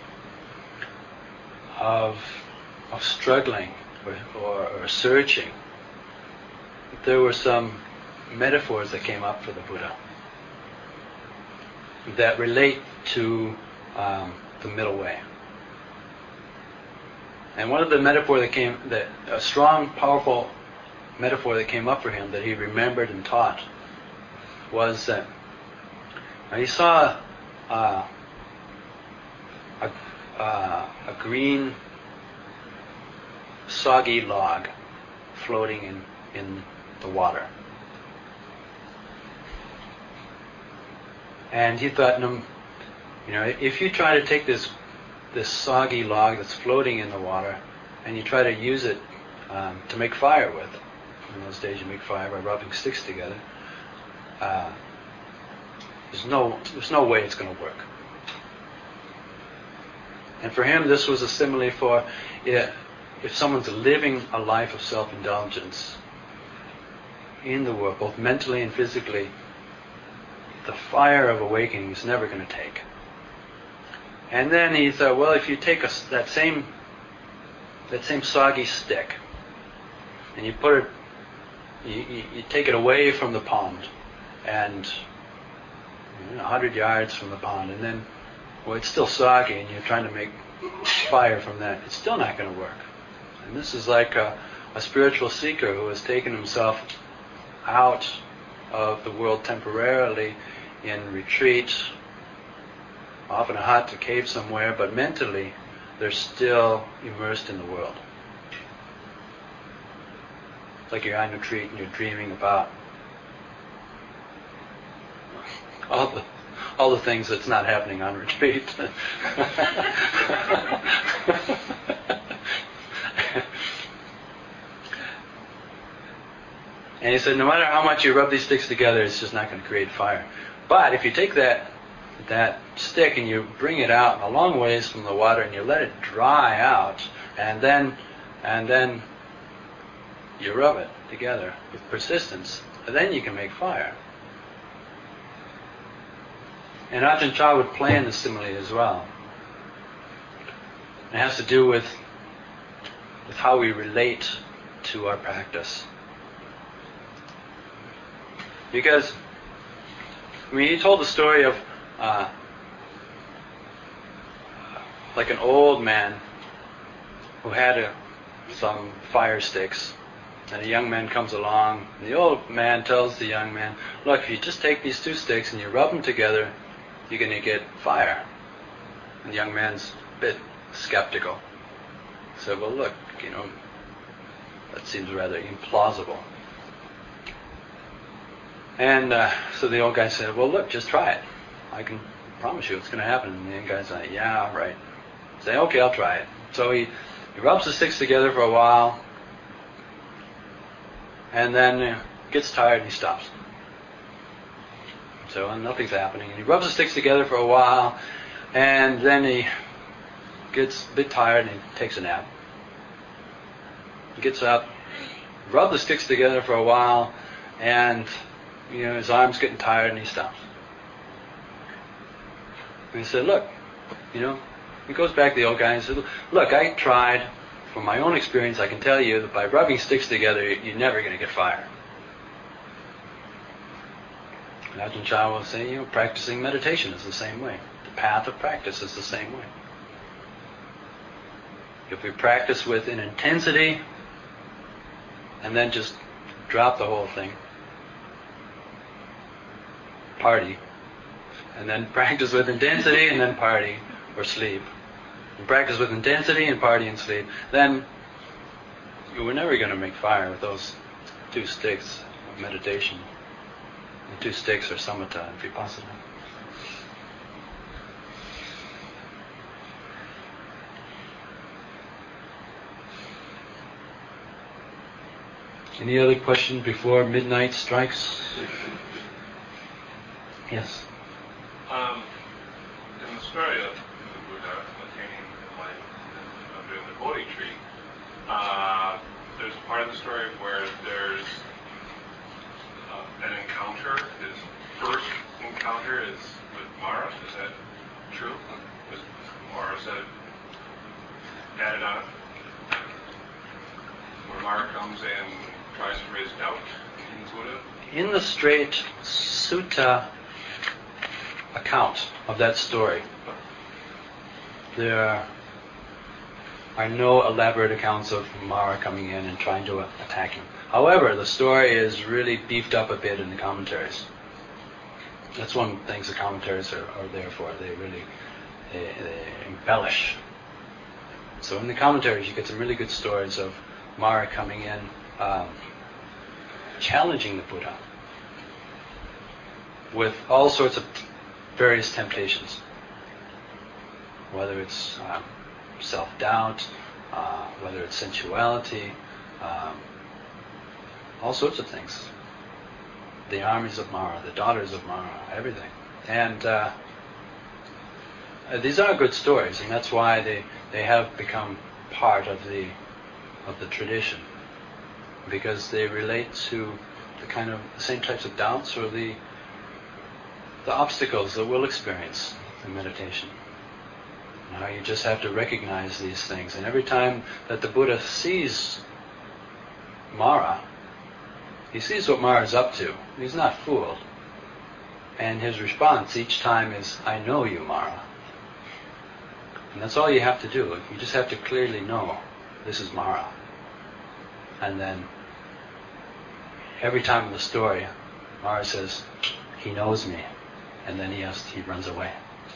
of of struggling or, or, or searching, there were some metaphors that came up for the Buddha that relate to um, the middle way. And one of the metaphor that came, that a strong, powerful metaphor that came up for him that he remembered and taught was that uh, he saw uh, a, uh, a green, soggy log floating in, in the water. And he thought, you know, if you try to take this this soggy log that's floating in the water, and you try to use it um, to make fire with. In those days, you make fire by rubbing sticks together. Uh, there's no, there's no way it's going to work. And for him, this was a simile for yeah, if someone's living a life of self-indulgence in the world, both mentally and physically, the fire of awakening is never going to take. And then he thought, well, if you take a, that same that same soggy stick and you put it, you, you, you take it away from the pond, and you know, a hundred yards from the pond, and then, well, it's still soggy, and you're trying to make fire from that. It's still not going to work. And this is like a, a spiritual seeker who has taken himself out of the world temporarily in retreat, often a hut, a cave somewhere, but mentally they're still immersed in the world. It's like you're on retreat and you're dreaming about all the all the things that's not happening on retreat. And he said, no matter how much you rub these sticks together, it's just not going to create fire. But if you take that that stick and you bring it out a long ways from the water and you let it dry out, and then and then you rub it together with persistence, then you can make fire. And Ajahn Chah would play in the simile as well. It has to do with with how we relate to our practice. Because I mean, he told the story of Uh, like an old man who had a, some fire sticks, And a young man comes along, and the old man tells the young man, look, if you just take these two sticks and you rub them together, you're going to get fire. And the young man's a bit skeptical. He said, well, look, you know, that seems rather implausible. And uh, so the old guy said, well, look, just try it. I can promise you it's going to happen. And the young guy's like, yeah, right. Say, okay, I'll try it. So he, he rubs the sticks together for a while, and then uh, gets tired and he stops. So and nothing's happening. And he rubs the sticks together for a while, and then he gets a bit tired and he takes a nap. He gets up, rubs the sticks together for a while, and you know his arm's getting tired and he stops. And he said, look, you know, he goes back to the old guy and says, look, I tried. From my own experience, I can tell you that by rubbing sticks together, you're never going to get fire. And Ajahn Chah will say, you know, practicing meditation is the same way. The path of practice is the same way. If we practice with an intensity and then just drop the whole thing, party, and then practice with intensity and then party or sleep, and practice with intensity and party and sleep, then we're never going to make fire with those two sticks of meditation. The two sticks are samatha and vipassana. Any other question before midnight strikes? Yes. Um, in the story of the Buddha attaining enlightenment under the Bodhi tree, uh, there's a part of the story where there's uh, an encounter. His first encounter is with Mara. Is that true? Is Mara said added on? Where Mara comes and tries to raise doubt in the Buddha? In the straight sutta account of that story, there are no elaborate accounts of Mara coming in and trying to attack him. However, the story is really beefed up a bit in the commentaries. That's one of the things the commentaries are, are there for. They really they, they embellish. So in the commentaries you get some really good stories of Mara coming in, um, challenging the Buddha with all sorts of various temptations, whether it's um, self-doubt, uh, whether it's sensuality, um, all sorts of things. The armies of Mara, the daughters of Mara, everything. And uh, uh, these are good stories, and that's why they, they have become part of the of the tradition, because they relate to the kind of the same types of doubts or the the obstacles that we'll experience in meditation. Now you just have to recognize these things, and every time that the Buddha sees Mara, he sees what Mara is up to. He's not fooled. And his response each time is, I know you, Mara. And that's all you have to do. You just have to clearly know, this is Mara. And then, every time in the story, Mara says, he knows me. And then he has, he runs away.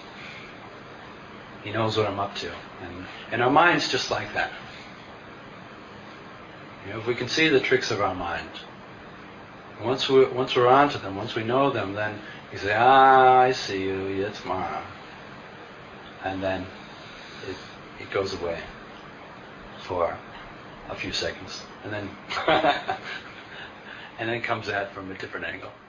He knows what I'm up to. And, and our mind's just like that. You know, if we can see the tricks of our mind, once we're, once we're onto them, once we know them, then you say, ah, I see you, it's Mara. And then it, it goes away for a few seconds. And then and then comes at from a different angle.